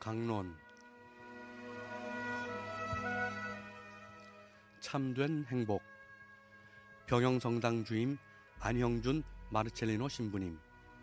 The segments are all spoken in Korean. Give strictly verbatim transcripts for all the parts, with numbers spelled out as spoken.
강론 참된 행복 병영성당 주임 안형준 마르첼리노 신부님.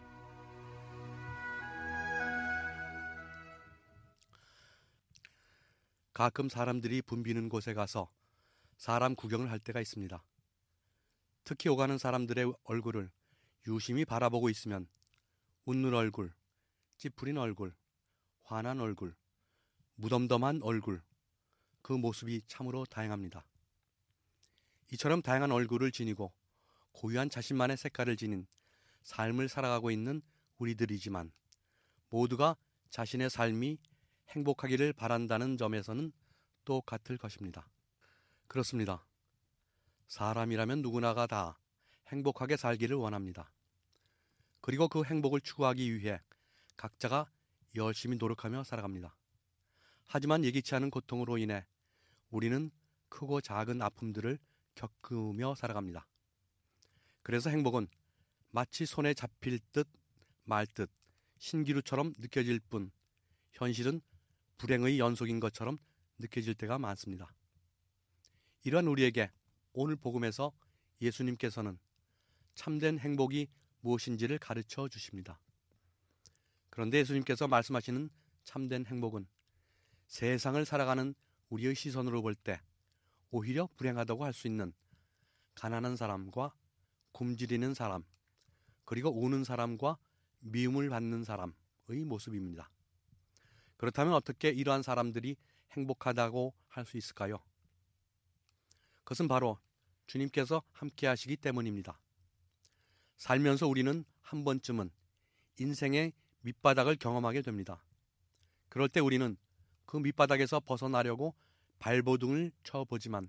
가끔 사람들이 붐비는 곳에 가서 사람 구경을 할 때가 있습니다. 특히 오가는 사람들의 얼굴을 유심히 바라보고 있으면 웃는 얼굴, 찌푸린 얼굴, 환한 얼굴, 무덤덤한 얼굴, 그 모습이 참으로 다양합니다. 이처럼 다양한 얼굴을 지니고 고유한 자신만의 색깔을 지닌 삶을 살아가고 있는 우리들이지만 모두가 자신의 삶이 행복하기를 바란다는 점에서는 똑같을 것입니다. 그렇습니다. 사람이라면 누구나가 다 행복하게 살기를 원합니다. 그리고 그 행복을 추구하기 위해 각자가 열심히 노력하며 살아갑니다. 하지만 예기치 않은 고통으로 인해 우리는 크고 작은 아픔들을 겪으며 살아갑니다. 그래서 행복은 마치 손에 잡힐 듯 말 듯 신기루처럼 느껴질 뿐 현실은 불행의 연속인 것처럼 느껴질 때가 많습니다. 이러한 우리에게 오늘 복음에서 예수님께서는 참된 행복이 무엇인지를 가르쳐 주십니다. 그런데 예수님께서 말씀하시는 참된 행복은 세상을 살아가는 우리의 시선으로 볼 때 오히려 불행하다고 할 수 있는 가난한 사람과 굶주리는 사람, 그리고 우는 사람과 미움을 받는 사람의 모습입니다. 그렇다면 어떻게 이러한 사람들이 행복하다고 할 수 있을까요? 그것은 바로 주님께서 함께 하시기 때문입니다. 살면서 우리는 한 번쯤은 인생의 밑바닥을 경험하게 됩니다. 그럴 때 우리는 그 밑바닥에서 벗어나려고 발버둥을 쳐보지만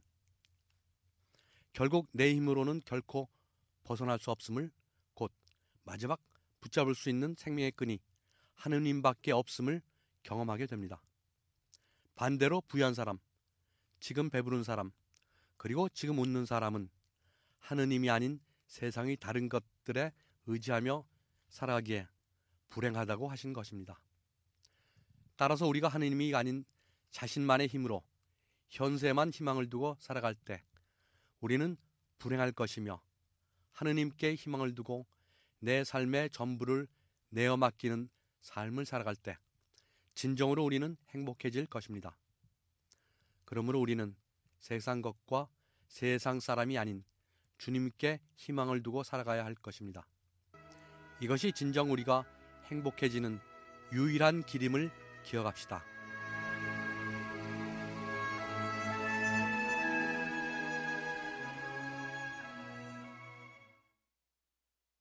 결국 내 힘으로는 결코 벗어날 수 없음을, 곧 마지막 붙잡을 수 있는 생명의 끈이 하느님밖에 없음을 경험하게 됩니다. 반대로 부유한 사람, 지금 배부른 사람, 그리고 지금 웃는 사람은 하느님이 아닌 세상의 다른 것들에 의지하며 살아가기에 불행하다고 하신 것입니다. 따라서 우리가 하느님이 아닌 자신만의 힘으로 현세에만 희망을 두고 살아갈 때 우리는 불행할 것이며, 하느님께 희망을 두고 내 삶의 전부를 내어 맡기는 삶을 살아갈 때 진정으로 우리는 행복해질 것입니다. 그러므로 우리는 세상 것과 세상 사람이 아닌 주님께 희망을 두고 살아가야 할 것입니다. 이것이 진정 우리가 행복해지는 유일한 길임을 기억합시다.